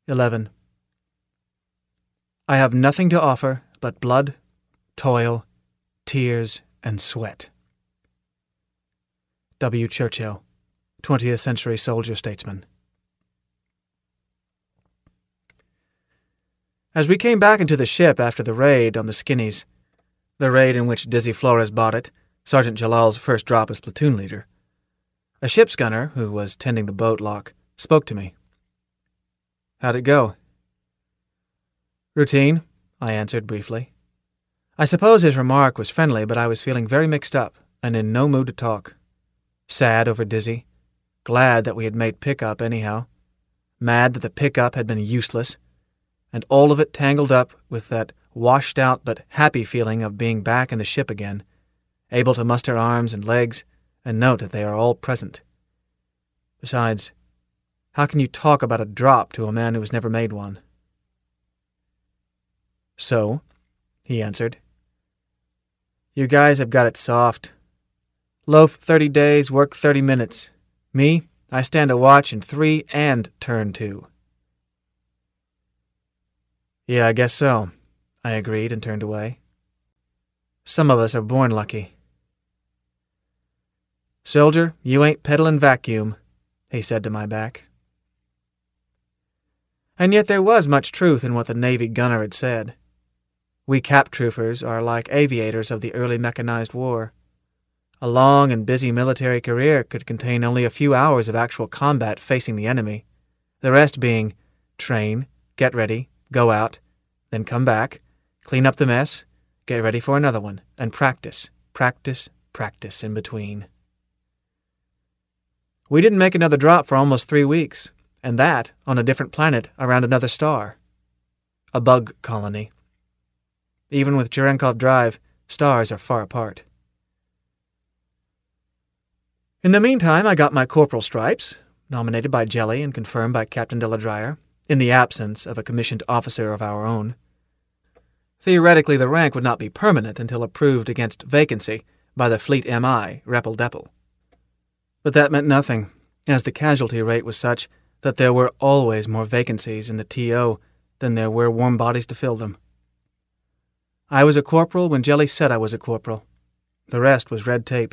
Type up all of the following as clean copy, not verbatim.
11. I have nothing to offer but blood, toil, tears, and sweat. W. Churchill, 20th century soldier-statesman. As we came back into the ship after the raid on the Skinnies, the raid in which Dizzy Flores bought it, Sergeant Jalal's first drop as platoon leader, a ship's gunner, who was tending the boat lock, spoke to me. How'd it go? Routine, I answered briefly. I suppose his remark was friendly, but I was feeling very mixed up and in no mood to talk. Sad over Dizzy, glad that we had made pickup anyhow, mad that the pickup had been useless, and all of it tangled up with that washed-out but happy feeling of being back in the ship again, able to muster arms and legs and note that they are all present. Besides, how can you talk about a drop to a man who has never made one? So, he answered, you guys have got it soft. Loaf 30 days, work 30 minutes. Me, I stand a watch in 3 and turn 2. Yeah, I guess so, I agreed and turned away. Some of us are born lucky. Soldier, you ain't peddling vacuum, he said to my back. And yet there was much truth in what the Navy gunner had said. We cap troopers are like aviators of the early mechanized war. A long and busy military career could contain only a few hours of actual combat facing the enemy, the rest being train, get ready, go out, then come back, clean up the mess, get ready for another one, and practice, practice, practice in between. We didn't make another drop for almost 3 weeks, and that on a different planet around another star. A bug colony. Even with Cherenkov Drive, stars are far apart. In the meantime, I got my corporal stripes, nominated by Jelly and confirmed by Captain de la Dreyer, in the absence of a commissioned officer of our own. Theoretically, the rank would not be permanent until approved against vacancy by the Fleet MI, Reppel-Deppel. But that meant nothing, as the casualty rate was such that there were always more vacancies in the TO than there were warm bodies to fill them. I was a corporal when Jelly said I was a corporal. The rest was red tape.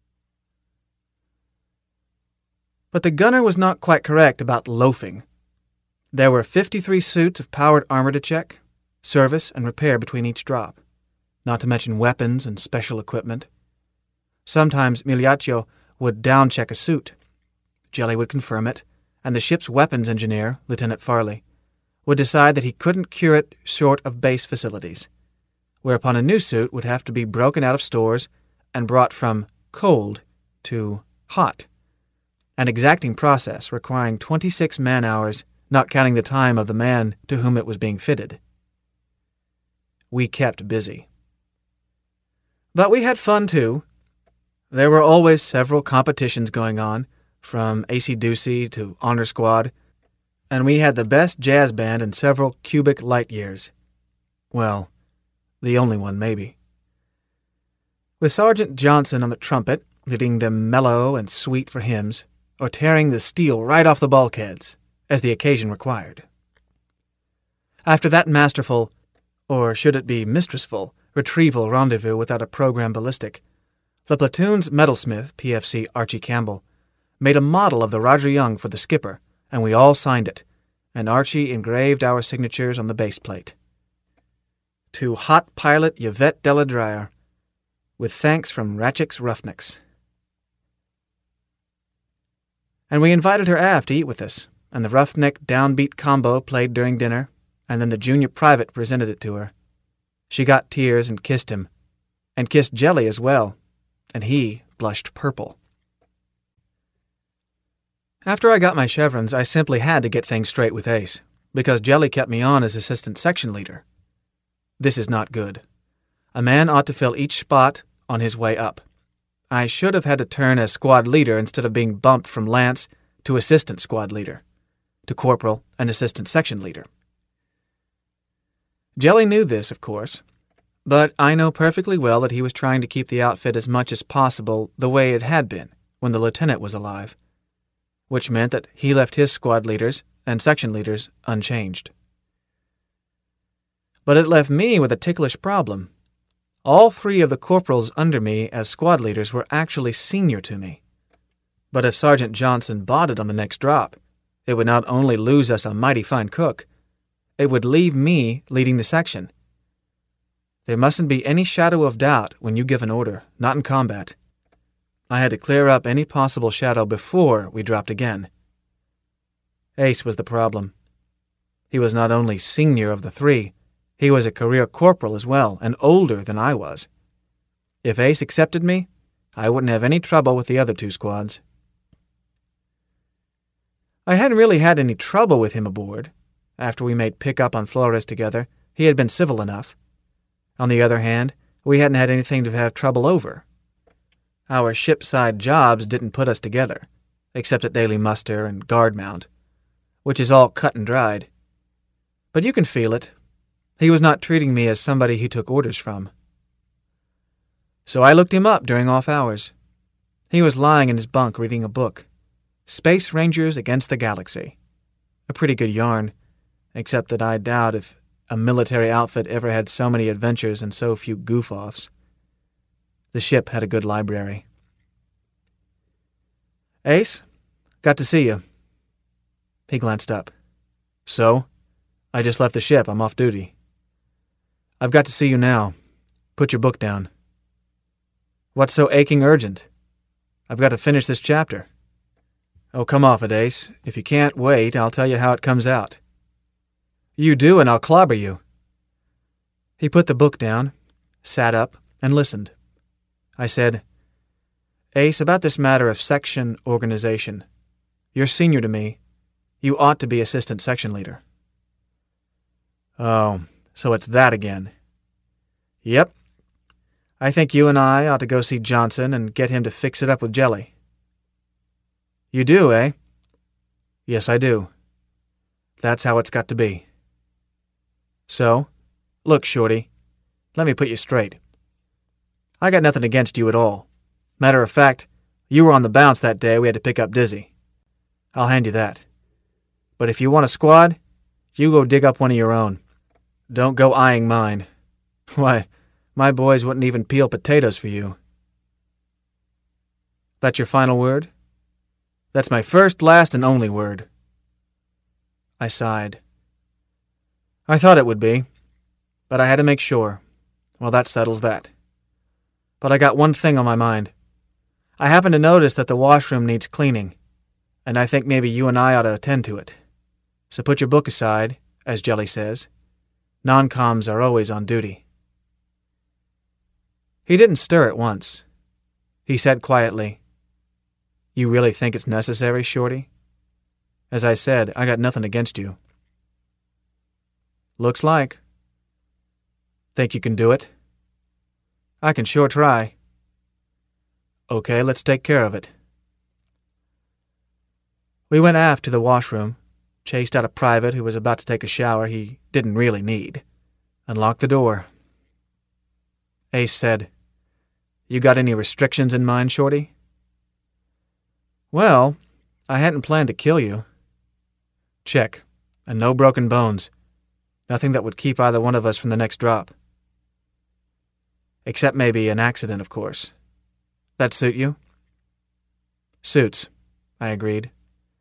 But the gunner was not quite correct about loafing. There were 53 suits of powered armor to check, service and repair between each drop, not to mention weapons and special equipment. Sometimes Migliaccio would down-check a suit. Jelly would confirm it, and the ship's weapons engineer, Lieutenant Farley, would decide that he couldn't cure it short of base facilities, whereupon a new suit would have to be broken out of stores and brought from cold to hot, an exacting process requiring 26 man-hours, not counting the time of the man to whom it was being fitted. We kept busy. But we had fun, too. There were always several competitions going on, from AC-Doocy to Honor Squad, and we had the best jazz band in several cubic light years. Well, the only one, maybe. With Sergeant Johnson on the trumpet, leading them mellow and sweet for hymns, or tearing the steel right off the bulkheads, as the occasion required. After that masterful, or should it be mistressful, retrieval rendezvous without a program ballistic, the platoon's metalsmith, PFC Archie Campbell, made a model of the Roger Young for the skipper, and we all signed it, and Archie engraved our signatures on the base plate. To Hot Pilot Yvette de la Dreyer, with thanks from Ratchik's Roughnecks. And we invited her aft to eat with us, and the roughneck downbeat combo played during dinner, and then the junior private presented it to her. She got tears and kissed him, and kissed Jelly as well, and he blushed purple. After I got my chevrons, I simply had to get things straight with Ace, because Jelly kept me on as assistant section leader. This is not good. A man ought to fill each spot on his way up. I should have had to turn as squad leader instead of being bumped from lance to assistant squad leader, to corporal and assistant section leader. Jelly knew this, of course, but I know perfectly well that he was trying to keep the outfit as much as possible the way it had been when the lieutenant was alive, which meant that he left his squad leaders, and section leaders unchanged. But it left me with a ticklish problem. All 3 of the corporals under me as squad leaders were actually senior to me. But if Sergeant Johnson bought it on the next drop, it would not only lose us a mighty fine cook, it would leave me leading the section. There mustn't be any shadow of doubt when you give an order, not in combat. I had to clear up any possible shadow before we dropped again. Ace was the problem. He was not only senior of the 3, he was a career corporal as well, and older than I was. If Ace accepted me, I wouldn't have any trouble with the other 2 squads. I hadn't really had any trouble with him aboard. After we made pick-up on Flores together, he had been civil enough. On the other hand, we hadn't had anything to have trouble over. Our ship-side jobs didn't put us together, except at daily muster and guard mount, which is all cut and dried. But you can feel it. He was not treating me as somebody he took orders from. So I looked him up during off hours. He was lying in his bunk reading a book, Space Rangers Against the Galaxy. A pretty good yarn, except that I doubt if a military outfit ever had so many adventures and so few goof-offs. The ship had a good library. Ace, got to see you. He glanced up. So? I just left the ship. I'm off duty. I've got to see you now. Put your book down. What's so aching urgent? I've got to finish this chapter. Oh, come off it, Ace. If you can't wait, I'll tell you how it comes out. You do, and I'll clobber you. He put the book down, sat up, and listened. I said, Ace, about this matter of section organization. You're senior to me. You ought to be assistant section leader. Oh, so it's that again. Yep. I think you and I ought to go see Johnson and get him to fix it up with Jelly. You do, eh? Yes, I do. That's how it's got to be. So, look, Shorty, let me put you straight. I got nothing against you at all. Matter of fact, you were on the bounce that day we had to pick up Dizzy. I'll hand you that. But if you want a squad, you go dig up one of your own. Don't go eyeing mine. Why, my boys wouldn't even peel potatoes for you. That's your final word? That's my first, last, and only word. I sighed. I thought it would be, but I had to make sure. Well, that settles that. But I got one thing on my mind. I happened to notice that the washroom needs cleaning, and I think maybe you and I ought to attend to it. So put your book aside, as Jelly says. Non-coms are always on duty. He didn't stir at once. He said quietly, You really think it's necessary, Shorty? As I said, I got nothing against you. Looks like. Think you can do it? I can sure try. Okay, let's take care of it. We went aft to the washroom, chased out a private who was about to take a shower he didn't really need, and locked the door. Ace said, You got any restrictions in mind, Shorty? Well, I hadn't planned to kill you. Check, and no broken bones. Nothing that would keep either one of us from the next drop. Except maybe an accident, of course. That suit you? Suits, I agreed.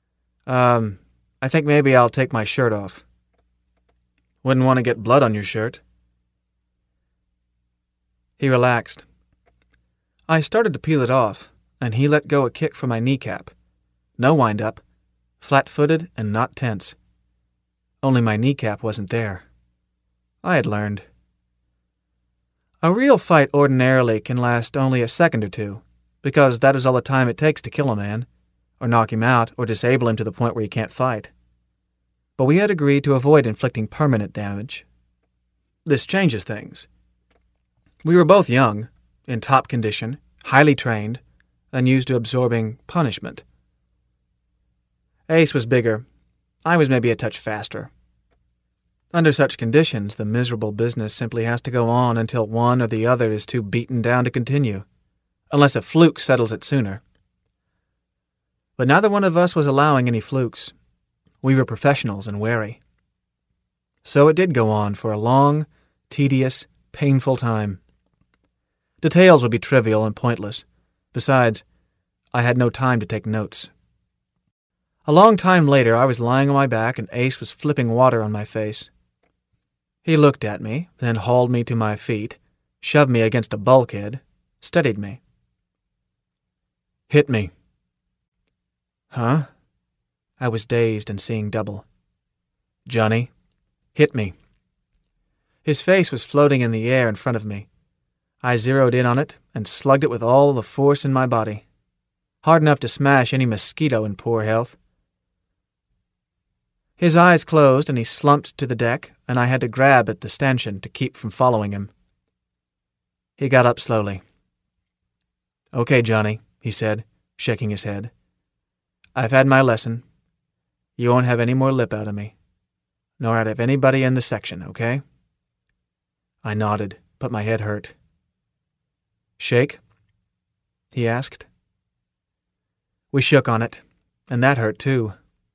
I think maybe I'll take my shirt off. Wouldn't want to get blood on your shirt. He relaxed. I started to peel it off, and he let go a kick from my kneecap. No wind-up, flat-footed and not tense. Only my kneecap wasn't there. I had learned. A real fight ordinarily can last only a second or two, because that is all the time it takes to kill a man, or knock him out, or disable him to the point where he can't fight. But we had agreed to avoid inflicting permanent damage. This changes things. We were both young, in top condition, highly trained, and used to absorbing punishment. Ace was bigger. I was maybe a touch faster. Under such conditions, the miserable business simply has to go on until one or the other is too beaten down to continue, unless a fluke settles it sooner. But neither one of us was allowing any flukes. We were professionals and wary. So it did go on for a long, tedious, painful time. Details would be trivial and pointless. Besides, I had no time to take notes. A long time later, I was lying on my back and Ace was flipping water on my face. He looked at me, then hauled me to my feet, shoved me against a bulkhead, steadied me. "Hit me." "Huh?" I was dazed and seeing double. "Johnny, hit me." His face was floating in the air in front of me. I zeroed in on it and slugged it with all the force in my body. Hard enough to smash any mosquito in poor health. His eyes closed and he slumped to the deck, and I had to grab at the stanchion to keep from following him. He got up slowly. "Okay, Johnny," he said, shaking his head. "I've had my lesson. You won't have any more lip out of me, nor out of anybody in the section, okay?" I nodded, but my head hurt. "Shake?" he asked. We shook on it, and that hurt too.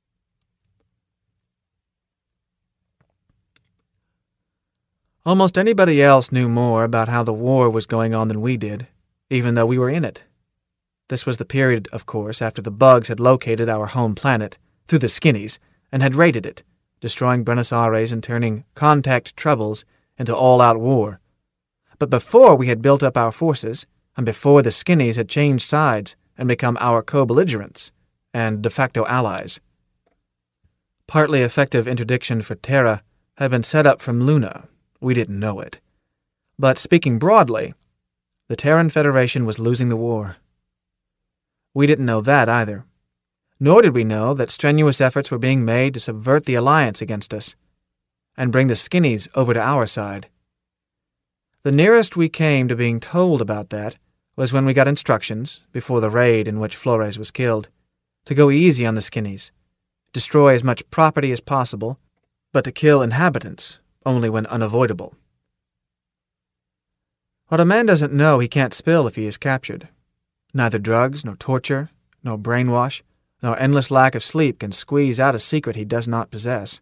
Almost anybody else knew more about how the war was going on than we did, even though we were in it. This was the period, of course, after the bugs had located our home planet, through the Skinnies, and had raided it, destroying Buenos Aires and turning contact troubles into all-out war. But before we had built up our forces, and before the Skinnies had changed sides and become our co-belligerents and de facto allies. Partly effective interdiction for Terra had been set up from Luna. We didn't know it. But speaking broadly, the Terran Federation was losing the war. We didn't know that either. Nor did we know that strenuous efforts were being made to subvert the alliance against us and bring the Skinnies over to our side. The nearest we came to being told about that was when we got instructions, before the raid in which Flores was killed, to go easy on the Skinnies, destroy as much property as possible, but to kill inhabitants only when unavoidable. What a man doesn't know he can't spill if he is captured. Neither drugs, nor torture, nor brainwash, nor endless lack of sleep can squeeze out a secret he does not possess.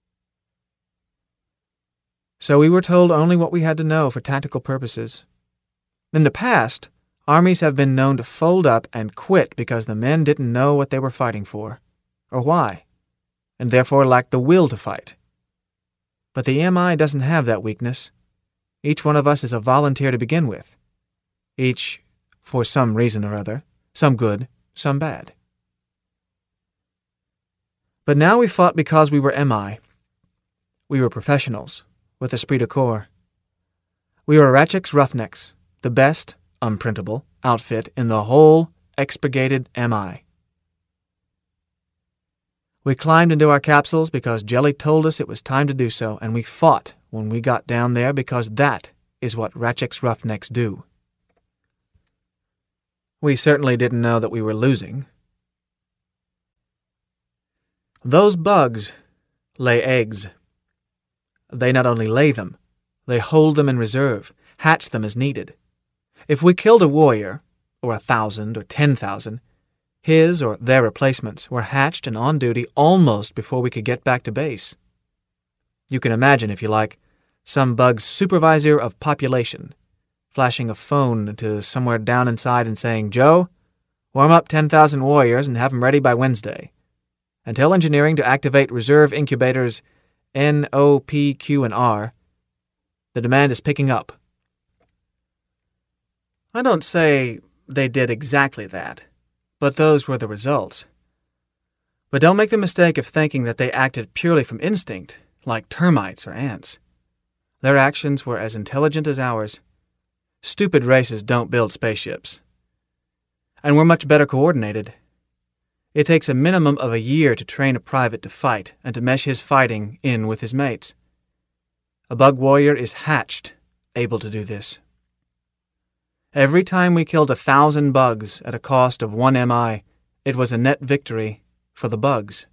So we were told only what we had to know for tactical purposes. In the past, armies have been known to fold up and quit because the men didn't know what they were fighting for, or why, and therefore lacked the will to fight. But the MI doesn't have that weakness. Each one of us is a volunteer to begin with. Each, for some reason or other, some good, some bad. But now we fought because we were MI. We were professionals, with esprit de corps. We were Ratchik's Roughnecks, the best, unprintable, outfit in the whole expurgated MI. We climbed into our capsules because Jelly told us it was time to do so, and we fought when we got down there because that is what Ratchik's Roughnecks do. We certainly didn't know that we were losing. Those bugs lay eggs. They not only lay them, they hold them in reserve, hatch them as needed. If we killed a warrior, or 1,000 or 10,000, his or their replacements were hatched and on duty almost before we could get back to base. You can imagine, if you like, some bug's supervisor of population flashing a phone to somewhere down inside and saying, "Joe, warm up 10,000 warriors and have them ready by Wednesday. And tell engineering to activate reserve incubators N, O, P, Q, and R. The demand is picking up." I don't say they did exactly that, but those were the results. But don't make the mistake of thinking that they acted purely from instinct, like termites or ants. Their actions were as intelligent as ours. Stupid races don't build spaceships. And we're much better coordinated. It takes a minimum of a year to train a private to fight and to mesh his fighting in with his mates. A bug warrior is hatched, able to do this. Every time we killed 1,000 bugs at a cost of 1 MI, it was a net victory for the bugs.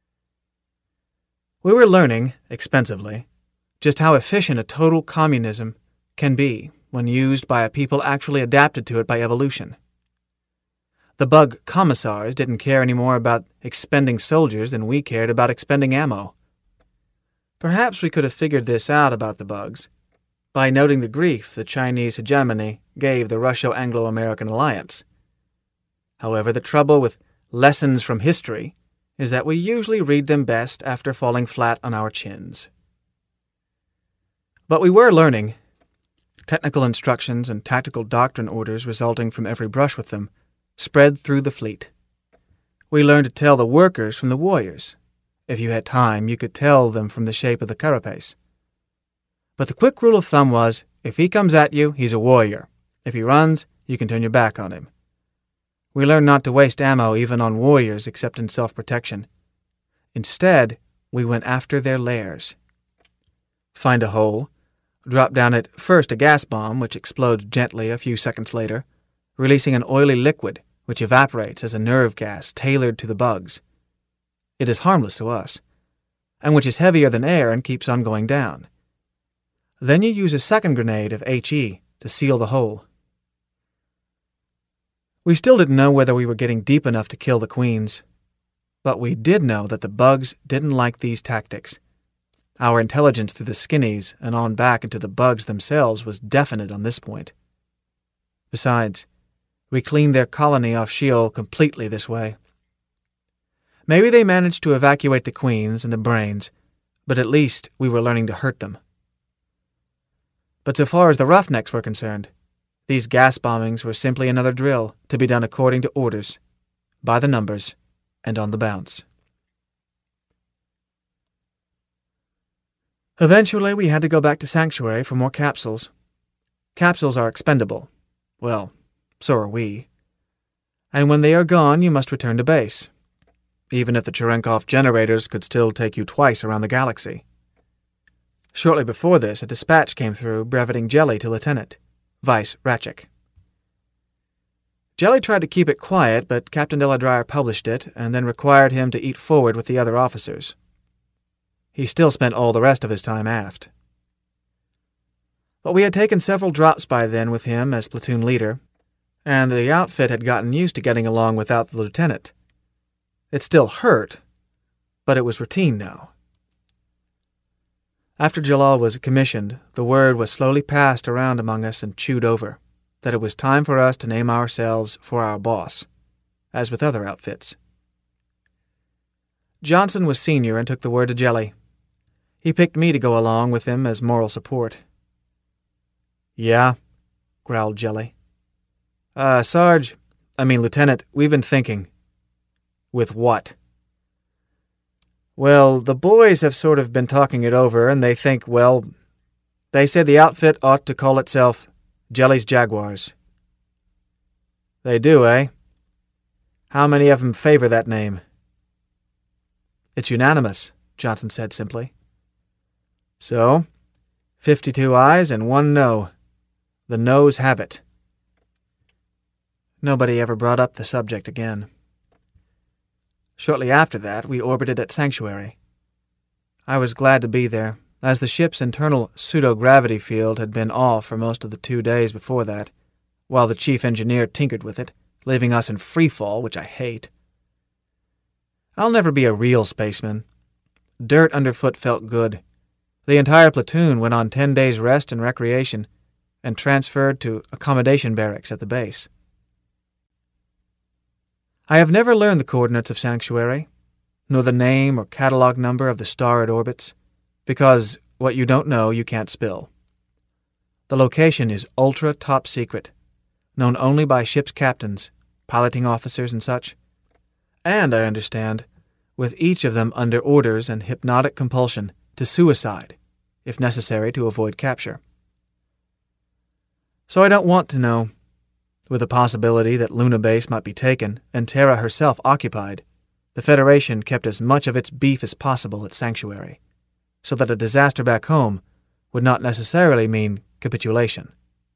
We were learning, expensively, just how efficient a total communism can be when used by a people actually adapted to it by evolution. The bug commissars didn't care any more about expending soldiers than we cared about expending ammo. Perhaps we could have figured this out about the bugs by noting the grief the Chinese hegemony gave the Russo-Anglo-American alliance. However, the trouble with lessons from history is that we usually read them best after falling flat on our chins. But we were learning. Technical instructions and tactical doctrine orders resulting from every brush with them spread through the fleet. We learned to tell the workers from the warriors. If you had time, you could tell them from the shape of the carapace. But the quick rule of thumb was, if he comes at you, he's a warrior. If he runs, you can turn your back on him. We learned not to waste ammo even on warriors except in self-protection. Instead, we went after their lairs. Find a hole, drop down it first a gas bomb, which explodes gently a few seconds later, releasing an oily liquid which evaporates as a nerve gas tailored to the bugs. It is harmless to us, and which is heavier than air and keeps on going down. Then you use a second grenade of HE to seal the hole. We still didn't know whether we were getting deep enough to kill the queens, but we did know that the bugs didn't like these tactics. Our intelligence through the skinnies and on back into the bugs themselves was definite on this point. Besides, we cleaned their colony off Sheol completely this way. Maybe they managed to evacuate the queens and the brains, but at least we were learning to hurt them. But so far as the roughnecks were concerned, these gas bombings were simply another drill to be done according to orders, by the numbers, and on the bounce. Eventually, we had to go back to Sanctuary for more capsules. Capsules are expendable. Well, so are we. And when they are gone, you must return to base, even if the Cherenkov generators could still take you twice around the galaxy. Shortly before this, a dispatch came through breveting Jelly to Lieutenant, Vice Ratchik. Jelly tried to keep it quiet, but Captain Deladryer published it and then required him to eat forward with the other officers. He still spent all the rest of his time aft. But we had taken several drops by then with him as platoon leader, and the outfit had gotten used to getting along without the lieutenant. It still hurt, but it was routine now. After Jalal was commissioned, the word was slowly passed around among us and chewed over, that it was time for us to name ourselves for our boss, as with other outfits. Johnson was senior and took the word to Jelly. He picked me to go along with him as moral support. "Yeah," growled Jelly. Lieutenant, we've been thinking." "With what?" "Well, the boys have sort of been talking it over, and they think, they say the outfit ought to call itself Jelly's Jaguars." "They do, eh? How many of them favor that name?" "It's unanimous," Johnson said simply. "So, 52 ayes and 1 no. The noes have it." Nobody ever brought up the subject again. Shortly after that, we orbited at Sanctuary. I was glad to be there, as the ship's internal pseudo-gravity field had been off for most of the 2 days before that, while the chief engineer tinkered with it, leaving us in free fall, which I hate. I'll never be a real spaceman. Dirt underfoot felt good. The entire platoon went on 10 days' rest and recreation, and transferred to accommodation barracks at the base. I have never learned the coordinates of Sanctuary, nor the name or catalog number of the star it orbits, because what you don't know you can't spill. The location is ultra top secret, known only by ship's captains, piloting officers and such, and, I understand, with each of them under orders and hypnotic compulsion to suicide, if necessary to avoid capture. So I don't want to know. With the possibility that Luna Base might be taken and Terra herself occupied, the Federation kept as much of its beef as possible at Sanctuary, so that a disaster back home would not necessarily mean capitulation.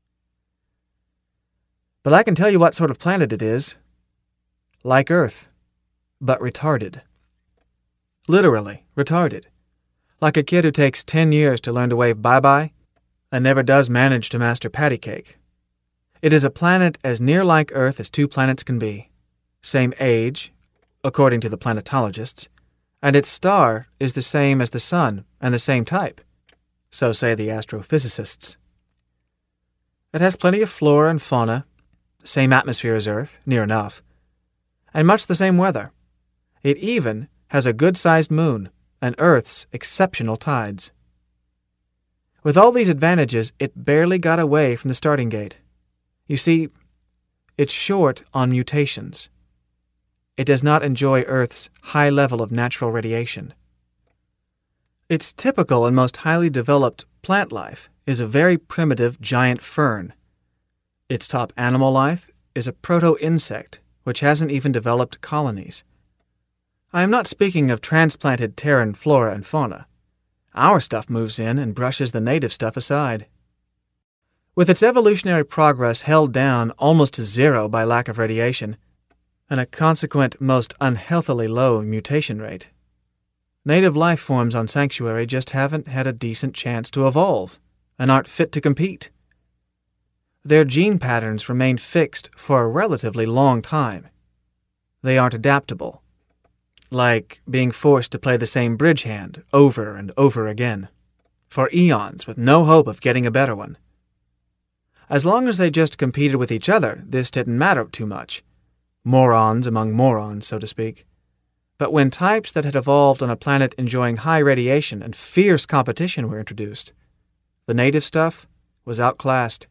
But I can tell you what sort of planet it is. Like Earth, but retarded. Literally retarded. Like a kid who takes 10 years to learn to wave bye-bye and never does manage to master patty cake. It is a planet as near like Earth as 2 planets can be, same age, according to the planetologists, and its star is the same as the Sun and the same type, so say the astrophysicists. It has plenty of flora and fauna, same atmosphere as Earth, near enough, and much the same weather. It even has a good-sized moon and Earth's exceptional tides. With all these advantages, it barely got away from the starting gate. You see, it's short on mutations. It does not enjoy Earth's high level of natural radiation. Its typical and most highly developed plant life is a very primitive giant fern. Its top animal life is a proto-insect which hasn't even developed colonies. I am not speaking of transplanted Terran flora and fauna. Our stuff moves in and brushes the native stuff aside. With its evolutionary progress held down almost to zero by lack of radiation, and a consequent most unhealthily low mutation rate, native life forms on Sanctuary just haven't had a decent chance to evolve and aren't fit to compete. Their gene patterns remain fixed for a relatively long time. They aren't adaptable, like being forced to play the same bridge hand over and over again, for eons with no hope of getting a better one. As long as they just competed with each other, this didn't matter too much. Morons among morons, so to speak. But when types that had evolved on a planet enjoying high radiation and fierce competition were introduced, the native stuff was outclassed.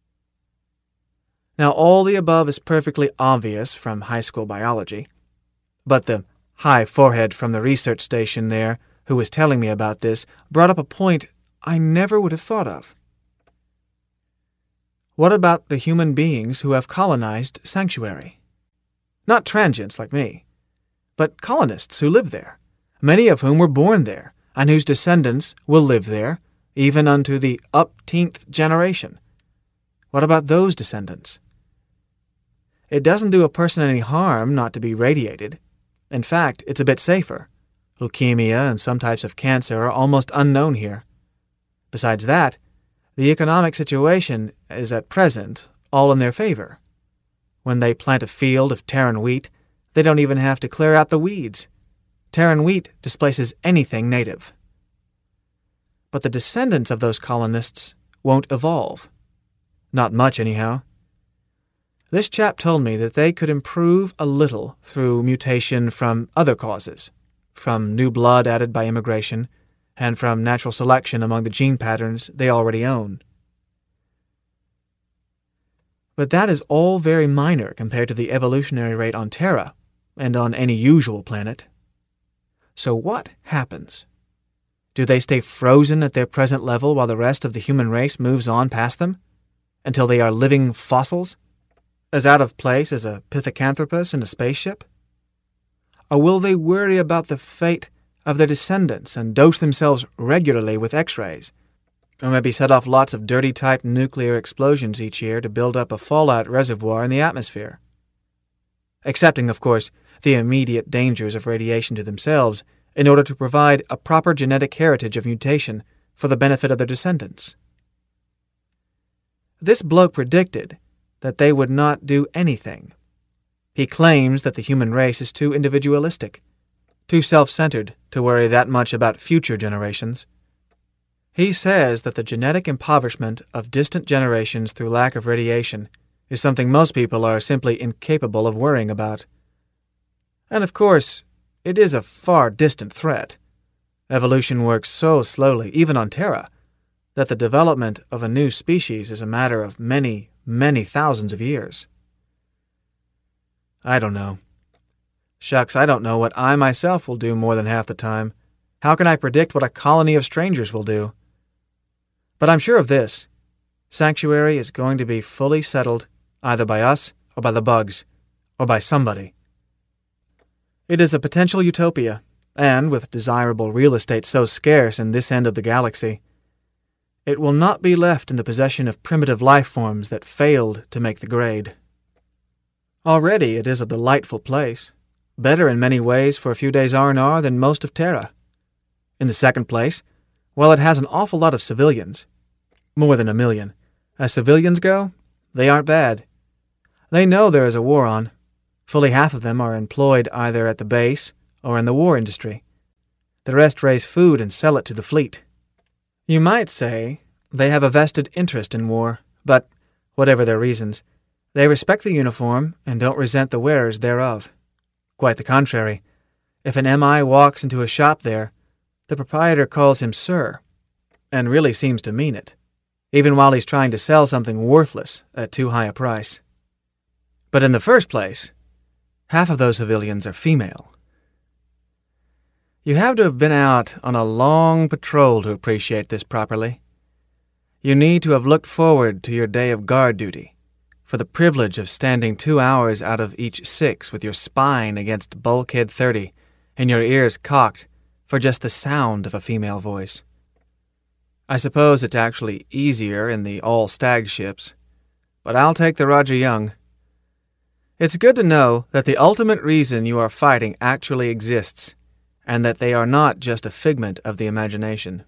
Now, all the above is perfectly obvious from high school biology, but the high forehead from the research station there, who was telling me about this, brought up a point I never would have thought of. What about the human beings who have colonized Sanctuary? Not transients like me, but colonists who live there, many of whom were born there, and whose descendants will live there, even unto the upteenth generation. What about those descendants? It doesn't do a person any harm not to be radiated. In fact, it's a bit safer. Leukemia and some types of cancer are almost unknown here. Besides that, the economic situation is at present all in their favor. When they plant a field of Terran wheat, they don't even have to clear out the weeds. Terran wheat displaces anything native. But the descendants of those colonists won't evolve. Not much, anyhow. This chap told me that they could improve a little through mutation from other causes, from new blood added by immigration, and from natural selection among the gene patterns they already own. But that is all very minor compared to the evolutionary rate on Terra, and on any usual planet. So what happens? Do they stay frozen at their present level while the rest of the human race moves on past them? Until they are living fossils? As out of place as a Pithecanthropus in a spaceship? Or will they worry about the fate of their descendants and dose themselves regularly with X-rays? Or maybe set off lots of dirty-type nuclear explosions each year to build up a fallout reservoir in the atmosphere? Accepting, of course, the immediate dangers of radiation to themselves in order to provide a proper genetic heritage of mutation for the benefit of their descendants. This bloke predicted that they would not do anything. He claims that the human race is too individualistic, too self-centered to worry that much about future generations. He says that the genetic impoverishment of distant generations through lack of radiation is something most people are simply incapable of worrying about. And of course, it is a far distant threat. Evolution works so slowly, even on Terra, that the development of a new species is a matter of many, many thousands of years. I don't know. Shucks, I don't know what I myself will do more than half the time. How can I predict what a colony of strangers will do? But I'm sure of this. Sanctuary is going to be fully settled, either by us, or by the bugs, or by somebody. It is a potential utopia, and with desirable real estate so scarce in this end of the galaxy, it will not be left in the possession of primitive life forms that failed to make the grade. Already it is a delightful place, better in many ways for a few days R&R than most of Terra. In the second place, while it has an awful lot of civilians, more than 1 million, as civilians go, they aren't bad. They know there is a war on. Fully half of them are employed either at the base or in the war industry. The rest raise food and sell it to the fleet. You might say they have a vested interest in war, but, whatever their reasons, they respect the uniform and don't resent the wearers thereof. Quite the contrary. If an MI walks into a shop there, the proprietor calls him sir, and really seems to mean it, even while he's trying to sell something worthless at too high a price. But in the first place, half of those civilians are female. You have to have been out on a long patrol to appreciate this properly. You need to have looked forward to your day of guard duty, for the privilege of standing 2 hours out of each 6 with your spine against bulkhead 30 and your ears cocked for just the sound of a female voice. I suppose it's actually easier in the all-stag ships, but I'll take the Roger Young. It's good to know that the ultimate reason you are fighting actually exists, and that they are not just a figment of the imagination.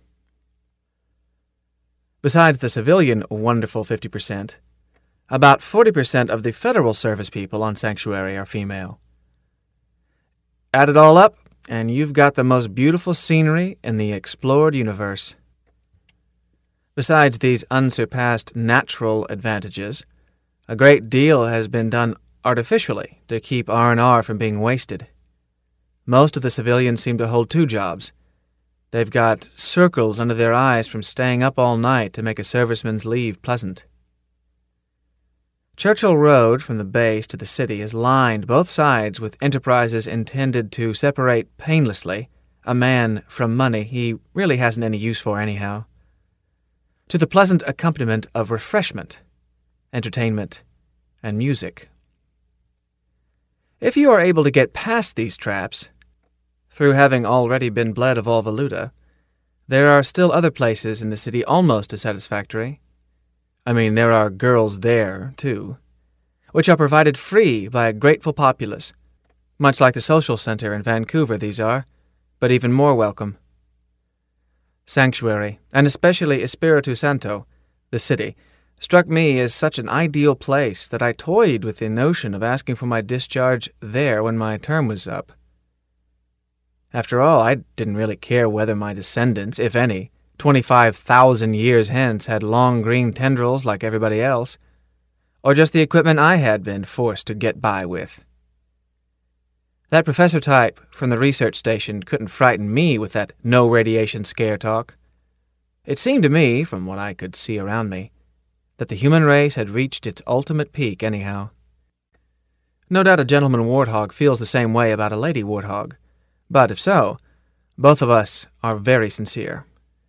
Besides the civilian wonderful 50%, about 40% of the Federal Service people on Sanctuary are female. Add it all up, and you've got the most beautiful scenery in the explored universe. Besides these unsurpassed natural advantages, a great deal has been done artificially to keep R&R from being wasted. Most of the civilians seem to hold 2 jobs. They've got circles under their eyes from staying up all night to make a serviceman's leave pleasant. Churchill Road from the base to the city is lined both sides with enterprises intended to separate painlessly a man from money he really hasn't any use for anyhow, to the pleasant accompaniment of refreshment, entertainment, and music. If you are able to get past these traps, through having already been bled of all valuta, there are still other places in the city almost as satisfactory. I mean, there are girls there, too, which are provided free by a grateful populace, much like the social center in Vancouver these are, but even more welcome. Sanctuary, and especially Espiritu Santo, the city, struck me as such an ideal place that I toyed with the notion of asking for my discharge there when my term was up. After all, I didn't really care whether my descendants, if any, 25,000 years hence had long green tendrils like everybody else, or just the equipment I had been forced to get by with. That professor type from the research station couldn't frighten me with that no-radiation scare talk. It seemed to me, from what I could see around me, that the human race had reached its ultimate peak anyhow. No doubt a gentleman warthog feels the same way about a lady warthog, but if so, both of us are very sincere.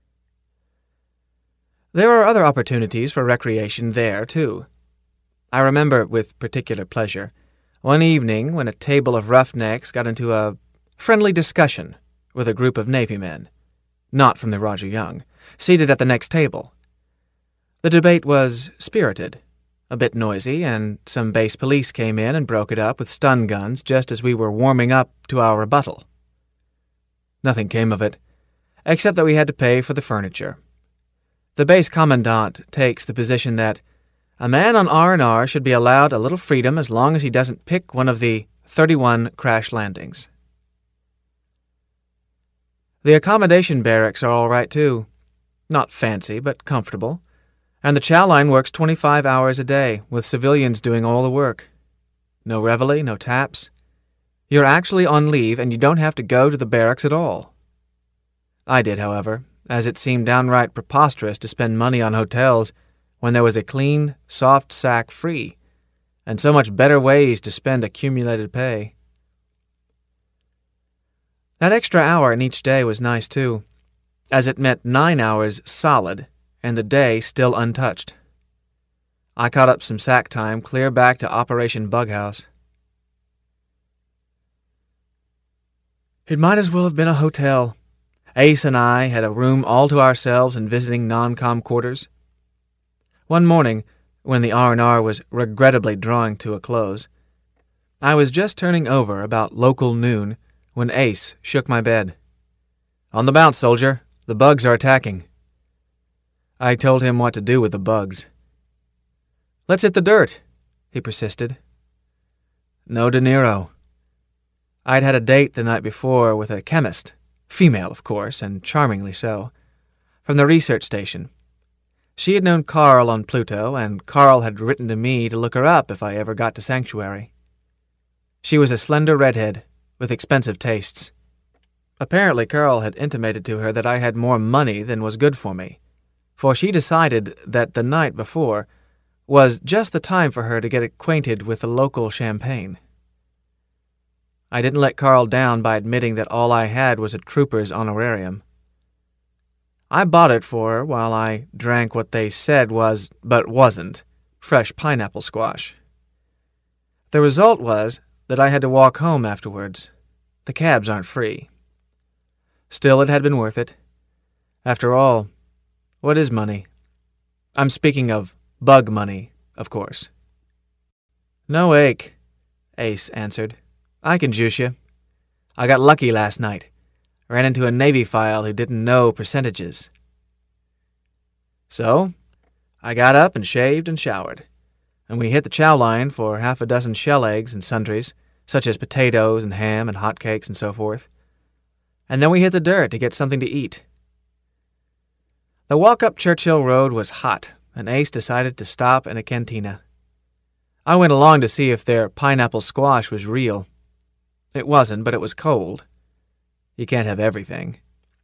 There are other opportunities for recreation there, too. I remember with particular pleasure one evening when a table of roughnecks got into a friendly discussion with a group of Navy men, not from the Roger Young, seated at the next table. The debate was spirited, a bit noisy, and some base police came in and broke it up with stun guns just as we were warming up to our rebuttal. Nothing came of it, except that we had to pay for the furniture. The base commandant takes the position that a man on R&R should be allowed a little freedom as long as he doesn't pick one of the 31 crash landings. The accommodation barracks are all right, too. Not fancy, but comfortable. And the chow line works 25 hours a day, with civilians doing all the work. No reveille, no taps. You're actually on leave, and you don't have to go to the barracks at all. I did, however, as it seemed downright preposterous to spend money on hotels when there was a clean, soft sack free, and so much better ways to spend accumulated pay. That extra hour in each day was nice, too, as it meant 9 hours solid, and the day still untouched. I caught up some sack time clear back to Operation Bughouse. It might as well have been a hotel. Ace and I had a room all to ourselves in visiting non-com quarters. One morning, when the R&R was regrettably drawing to a close, I was just turning over about local noon when Ace shook my bed. "On the bounce, soldier. The bugs are attacking." I told him what to do with the bugs. "Let's hit the dirt," he persisted. No De Niro. I'd had a date the night before with a chemist, female, of course, and charmingly so, from the research station. She had known Carl on Pluto, and Carl had written to me to look her up if I ever got to Sanctuary. She was a slender redhead, with expensive tastes. Apparently Carl had intimated to her that I had more money than was good for me, for she decided that the night before was just the time for her to get acquainted with the local champagne. I didn't let Carl down by admitting that all I had was a trooper's honorarium. I bought it for her while I drank what they said was, but wasn't, fresh pineapple squash. The result was that I had to walk home afterwards. The cabs aren't free. Still, it had been worth it. After all, what is money? I'm speaking of bug money, of course. No ache, Ace answered. I can juice you. I got lucky last night. Ran into a Navy file who didn't know percentages. So, I got up and shaved and showered, and we hit the chow line for half a dozen shell eggs and sundries, such as potatoes and ham and hotcakes and so forth. And then we hit the dirt to get something to eat. The walk up Churchill Road was hot, and Ace decided to stop in a cantina. I went along to see if their pineapple squash was real. It wasn't, but it was cold. You can't have everything.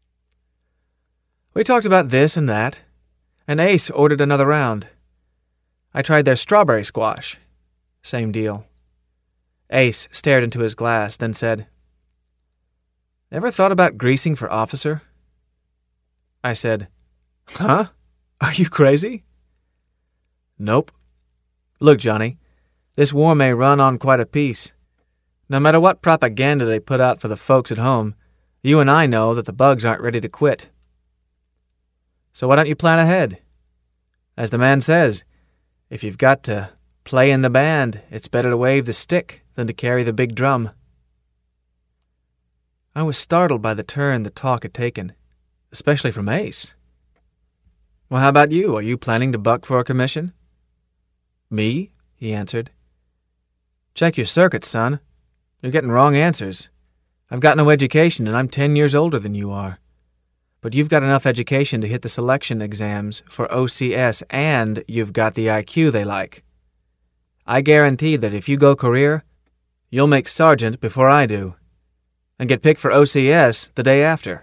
We talked about this and that, and Ace ordered another round. I tried their strawberry squash. Same deal. Ace stared into his glass, then said, "Ever thought about greasing for officer?" I said, "Huh? Are you crazy?" "Nope. Look, Johnny, this war may run on quite a piece. No matter what propaganda they put out for the folks at home, you and I know that the bugs aren't ready to quit. So why don't you plan ahead? As the man says, if you've got to play in the band, it's better to wave the stick than to carry the big drum." I was startled by the turn the talk had taken, especially from Ace. "Well, how about you? Are you planning to buck for a commission?" "Me?" he answered. "Check your circuits, son. You're getting wrong answers. I've got no education, and I'm 10 years older than you are. But you've got enough education to hit the selection exams for OCS, and you've got the IQ they like. I guarantee that if you go career, you'll make sergeant before I do, and get picked for OCS the day after."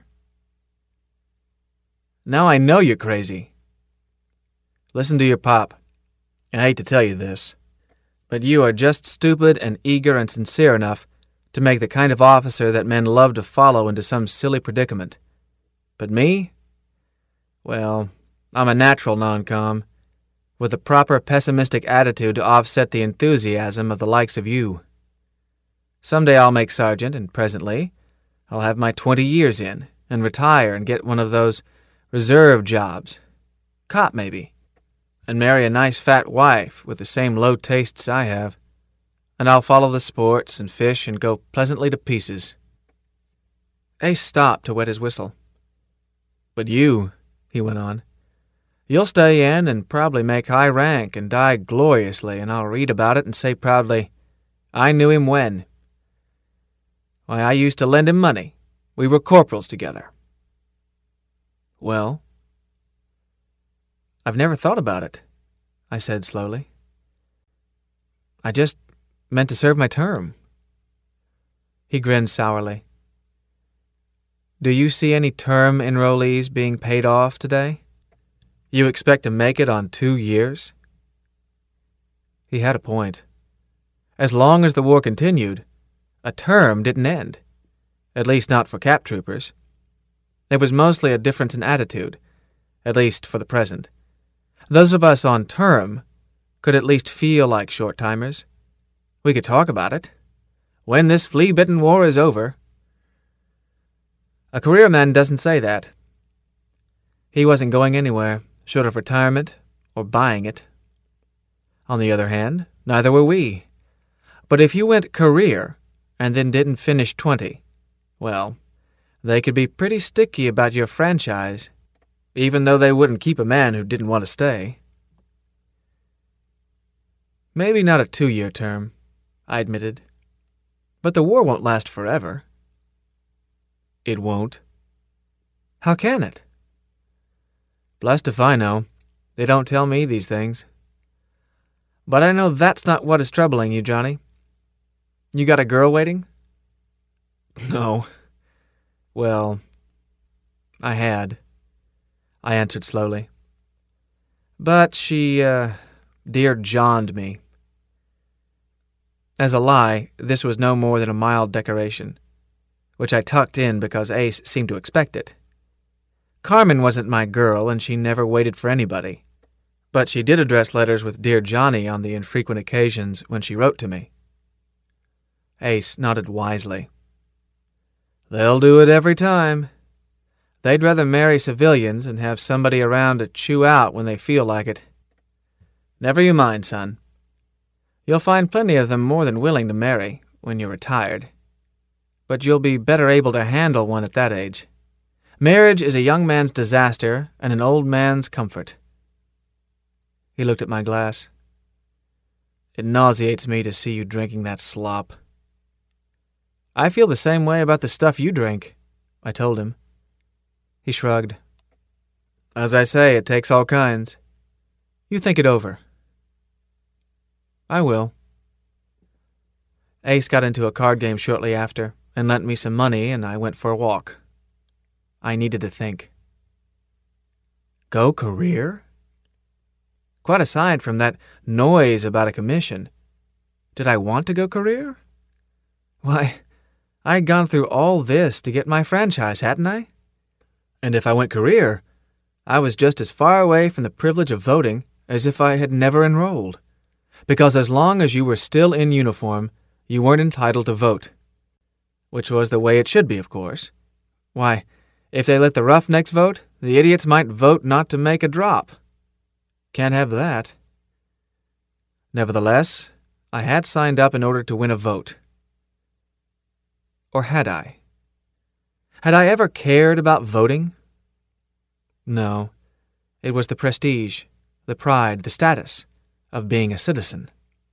"Now I know you're crazy." "Listen to your pop. I hate to tell you this, but you are just stupid and eager and sincere enough to make the kind of officer that men love to follow into some silly predicament. But me? Well, I'm a natural non-com, with a proper pessimistic attitude to offset the enthusiasm of the likes of you. Someday I'll make sergeant, and presently I'll have my 20 years in, and retire and get one of those reserve jobs. Cop, maybe. And marry a nice fat wife with the same low tastes I have. And I'll follow the sports and fish and go pleasantly to pieces." Ace stopped to wet his whistle. "But you," he went on, "you'll stay in and probably make high rank and die gloriously, and I'll read about it and say proudly, 'I knew him when.' Why, I used to lend him money. We were corporals together." "Well?" "I've never thought about it," I said slowly. "I just meant to serve my term." He grinned sourly. "Do you see any term enrollees being paid off today? You expect to make it on 2 years?" He had a point. As long as the war continued, a term didn't end, at least not for cap troopers. There was mostly a difference in attitude, at least for the present. Those of us on term could at least feel like short-timers. We could talk about it. When this flea-bitten war is over. A career man doesn't say that. He wasn't going anywhere, short of retirement or buying it. On the other hand, neither were we. But if you went career and then didn't finish 20, well, they could be pretty sticky about your franchise, even though they wouldn't keep a man who didn't want to stay. "Maybe not a 2-year term," I admitted. But the war won't last forever. It won't. How can it? Blessed if I know. They don't tell me these things. But I know that's not what is troubling you, Johnny. You got a girl waiting? No. Well, I had, I answered slowly. But she, dear John'd me. As a lie, this was no more than a mild decoration, which I tucked in because Ace seemed to expect it. Carmen wasn't my girl, and she never waited for anybody, but she did address letters with Dear Johnny on the infrequent occasions when she wrote to me. Ace nodded wisely. They'll do it every time. They'd rather marry civilians and have somebody around to chew out when they feel like it. Never you mind, son. You'll find plenty of them more than willing to marry when you're retired. But you'll be better able to handle one at that age. Marriage is a young man's disaster and an old man's comfort. He looked at my glass. It nauseates me to see you drinking that slop. I feel the same way about the stuff you drink, I told him. He shrugged. As I say, it takes all kinds. You think it over. I will. Ace got into a card game shortly after and lent me some money, and I went for a walk. I needed to think. Go career? Quite aside from that noise about a commission, did I want to go career? Why, I'd gone through all this to get my franchise, hadn't I? And if I went career, I was just as far away from the privilege of voting as if I had never enrolled. Because as long as you were still in uniform, you weren't entitled to vote. Which was the way it should be, of course. Why, if they let the roughnecks vote, the idiots might vote not to make a drop. Can't have that. Nevertheless, I had signed up in order to win a vote. Or had I? Had I ever cared about voting? No. It was the prestige, the pride, the status of being a citizen.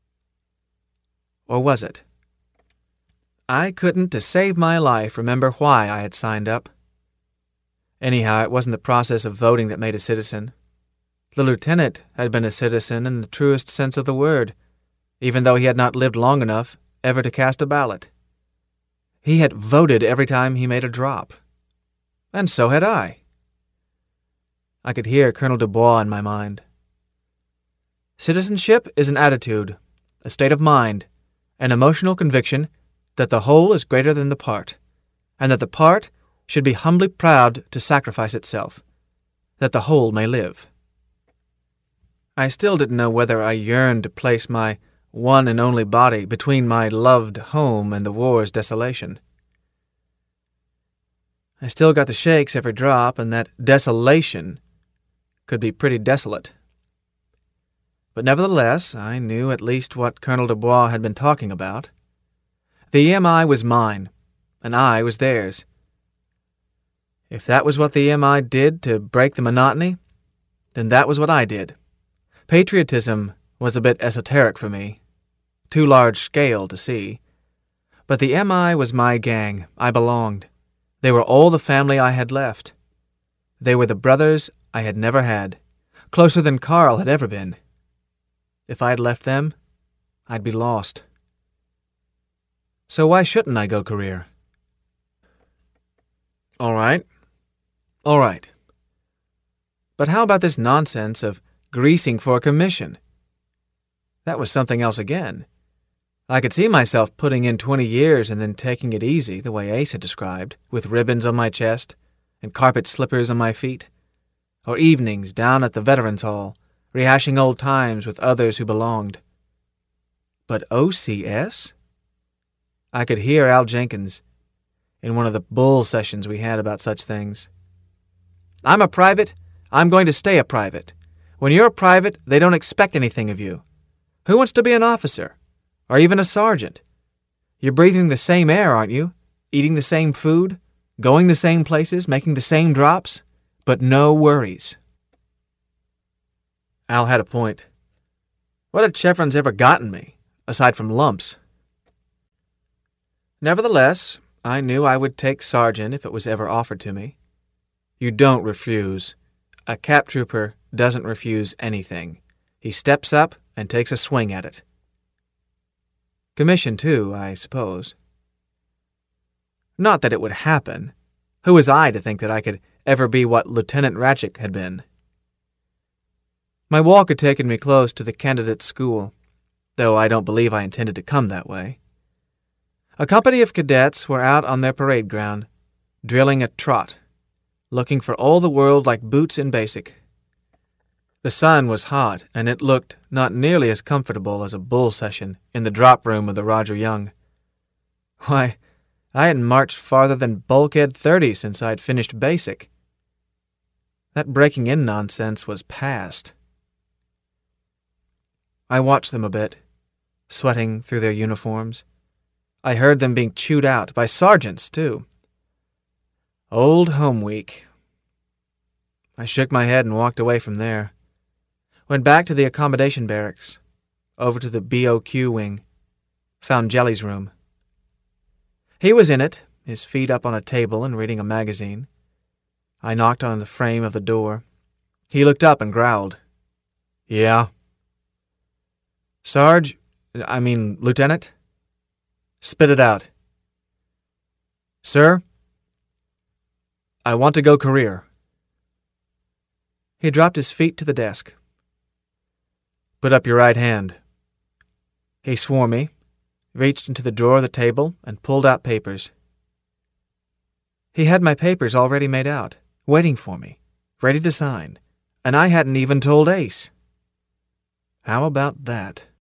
Or was it? I couldn't, to save my life, remember why I had signed up. Anyhow, it wasn't the process of voting that made a citizen. The lieutenant had been a citizen in the truest sense of the word, even though he had not lived long enough ever to cast a ballot. He had voted every time he made a drop. And so had I. I could hear Colonel Dubois in my mind. Citizenship is an attitude, a state of mind, an emotional conviction that the whole is greater than the part, and that the part should be humbly proud to sacrifice itself, that the whole may live. I still didn't know whether I yearned to place my one and only body between my loved home and the war's desolation. I still got the shakes every drop, and that desolation could be pretty desolate. But nevertheless, I knew at least what Colonel Dubois had been talking about. The EMI was mine, and I was theirs. If that was what the EMI did to break the monotony, then that was what I did. Patriotism was a bit esoteric for me, too large scale to see. But the MI was my gang. I belonged. They were all the family I had left. They were the brothers I had never had, closer than Carl had ever been. If I had left them, I'd be lost. So why shouldn't I go career? All right. But how about this nonsense of greasing for a commission? That was something else again. I could see myself putting in 20 years and then taking it easy, the way Ace had described, with ribbons on my chest and carpet slippers on my feet, or evenings down at the Veterans Hall, rehashing old times with others who belonged. But OCS? I could hear Al Jenkins in one of the bull sessions we had about such things. I'm a private. I'm going to stay a private. When you're a private, they don't expect anything of you. Who wants to be an officer? Or even a sergeant? You're breathing the same air, aren't you? Eating the same food? Going the same places? Making the same drops? But no worries. Al had a point. What had chevrons ever gotten me, aside from lumps? Nevertheless, I knew I would take sergeant if it was ever offered to me. You don't refuse. A cap trooper doesn't refuse anything. He steps up and takes a swing at it. Commission, too, I suppose. Not that it would happen. Who was I to think that I could ever be what Lieutenant Ratchik had been? My walk had taken me close to the candidate's school, though I don't believe I intended to come that way. A company of cadets were out on their parade ground, drilling a trot, looking for all the world like boots in basic. The sun was hot, and it looked not nearly as comfortable as a bull session in the drop room of the Roger Young. Why, I hadn't marched farther than Bulkhead 30 since I'd finished basic. That breaking in nonsense was past. I watched them a bit, sweating through their uniforms. I heard them being chewed out by sergeants, too. Old home week. I shook my head and walked away from there. Went back to the accommodation barracks, over to the BOQ wing, found Jelly's room. He was in it, his feet up on a table and reading a magazine. I knocked on the frame of the door. He looked up and growled. Yeah? Lieutenant? Spit it out. Sir? I want to go career. He dropped his feet to the desk. Put up your right hand. He swore me, reached into the drawer of the table, and pulled out papers. He had my papers already made out, waiting for me, ready to sign, and I hadn't even told Ace. How about that?